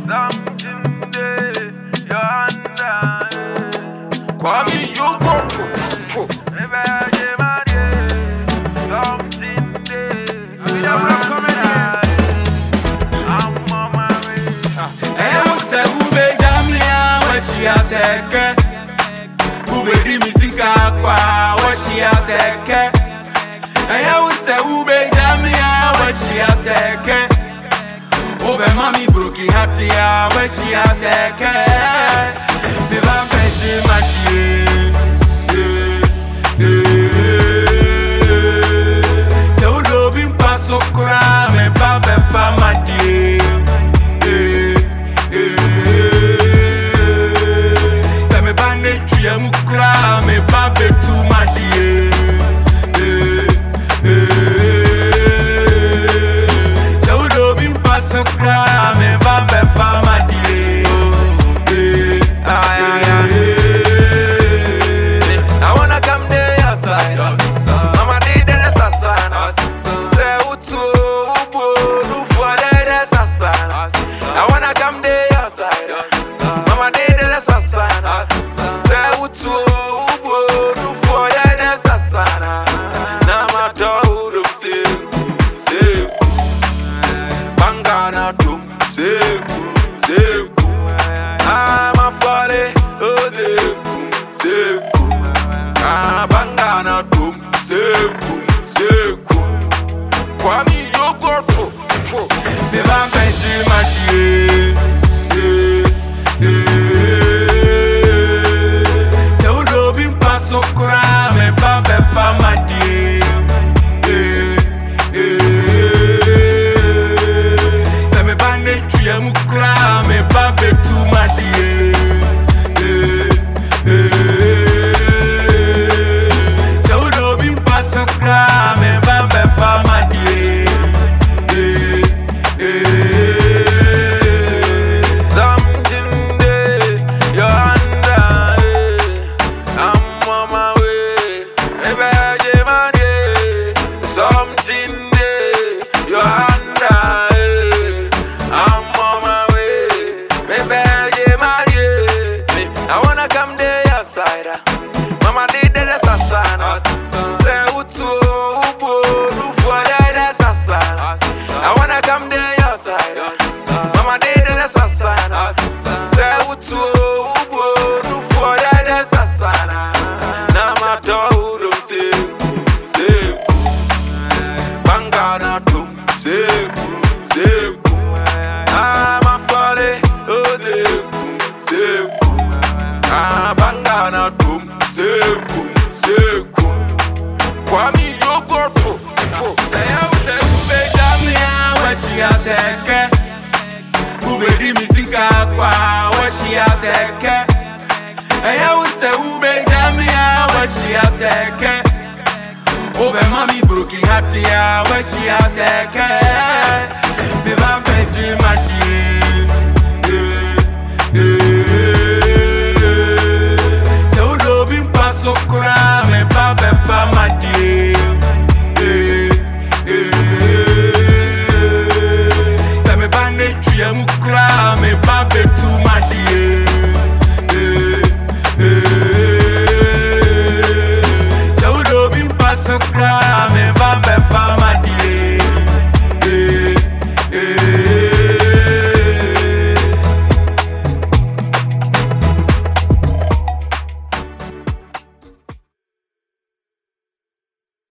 Something day, you're under. Kwame, you go to. Maybe I give my day. Something day, you're under. I'm on my way. Hey, I'm say who be Jamia, what she a seke. Who be the music aqua, what she a seke. Hey, I'm say who be Jamia, what she a seke. Who be mommy brookie happy, what she a seke. Me va pedir maquille. Se o lobby passo cra, me va be fama die. Se me bande tuye mukra, me va be tu ma die. Se o lobby passo cra, me va be fama die. I wanna come there outside. Mama did the assassin. Say utu ubu do for the assassin. I wanna come there outside. Mama did the assassin. Say utu ubu do for the assassin. Na ma do say bangana do say I'm a folly oh say bangana dum seku Kwame you go to me va pedir maquille se o lobby passo cra me va be fama die se me bande tuye mukra me va be tu ma die me va be fama die. Something day, you're under. I'm on my way. Maybe I give my day. Something day, you're under. I'm on my way. Maybe I give my day. I wanna come there outside. Mama did the assassin. I wanna come there outside. Mama did the assassin. Say utu ubu do for the assassin. Na ma do say bangana do say I'm a folly oh say bangana do say Kwame you go to. She a seke, who be the music aqua, what she a seke. I will say who be Jamia, what she a seke. Who be mommy brookie happy, what she a seke. Me va pedir maquille. Se o lobby passo cra, me va be fama die. Tuye mukra